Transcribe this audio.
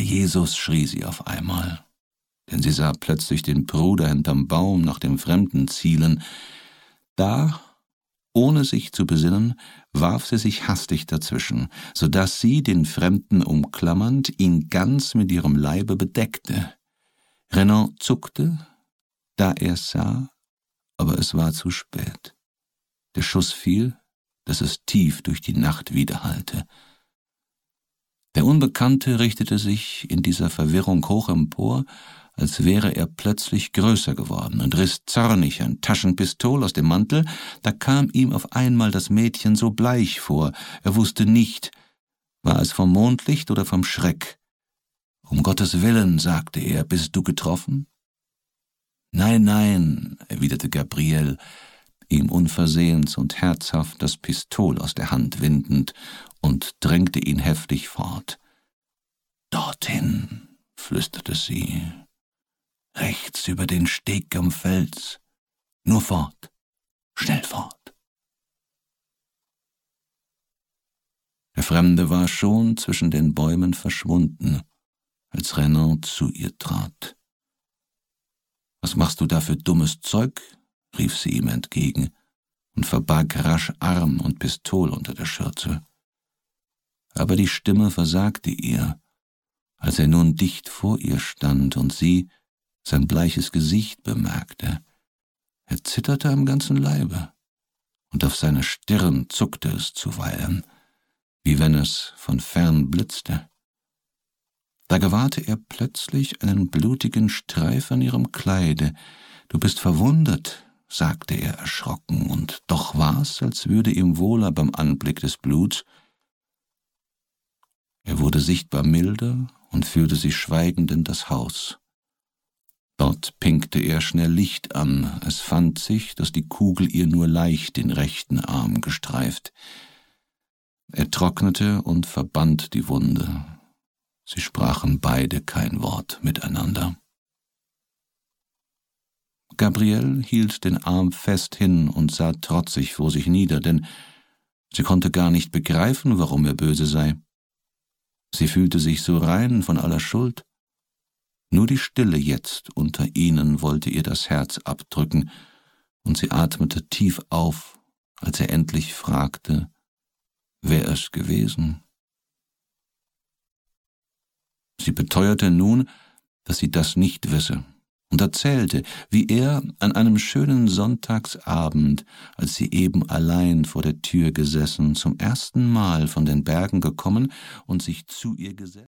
Jesus, schrie sie auf einmal, denn sie sah plötzlich den Bruder hinterm Baum nach dem Fremden zielen. Da, ohne sich zu besinnen, warf sie sich hastig dazwischen, so daß sie, den Fremden umklammernd, ihn ganz mit ihrem Leibe bedeckte. Renan zuckte, da er's sah, aber es war zu spät. Der Schuss fiel, dass es tief durch die Nacht widerhallte. Der Unbekannte richtete sich in dieser Verwirrung hoch empor, als wäre er plötzlich größer geworden, und riss zornig ein Taschenpistol aus dem Mantel. Da kam ihm auf einmal das Mädchen so bleich vor, er wusste nicht, war es vom Mondlicht oder vom Schreck. »Um Gottes Willen«, sagte er, »bist du getroffen?« »Nein, nein«, erwiderte Gabriel, ihm unversehens und herzhaft das Pistol aus der Hand windend, und drängte ihn heftig fort. »Dorthin«, flüsterte sie, »rechts über den Steg am Fels. Nur fort, schnell fort.« Der Fremde war schon zwischen den Bäumen verschwunden, als Renan zu ihr trat. »Was machst du da für dummes Zeug?« rief sie ihm entgegen und verbarg rasch Arm und Pistol unter der Schürze. Aber die Stimme versagte ihr, als er nun dicht vor ihr stand und sie sein bleiches Gesicht bemerkte. Er zitterte am ganzen Leibe, und auf seiner Stirn zuckte es zuweilen, wie wenn es von fern blitzte. Da gewahrte er plötzlich einen blutigen Streif an ihrem Kleide. »Du bist verwundet«, sagte er erschrocken, und doch war's, als würde ihm wohler beim Anblick des Bluts. Er wurde sichtbar milder und führte sie schweigend in das Haus. Dort pinkte er schnell Licht an. Es fand sich, dass die Kugel ihr nur leicht den rechten Arm gestreift. Er trocknete und verband die Wunde. Sie sprachen beide kein Wort miteinander. Gabriele hielt den Arm fest hin und sah trotzig vor sich nieder, denn sie konnte gar nicht begreifen, warum er böse sei. Sie fühlte sich so rein von aller Schuld. Nur die Stille jetzt unter ihnen wollte ihr das Herz abdrücken, und sie atmete tief auf, als er endlich fragte, wer es gewesen. Sie beteuerte nun, dass sie das nicht wisse, und erzählte, wie er an einem schönen Sonntagsabend, als sie eben allein vor der Tür gesessen, zum ersten Mal von den Bergen gekommen und sich zu ihr gesetzt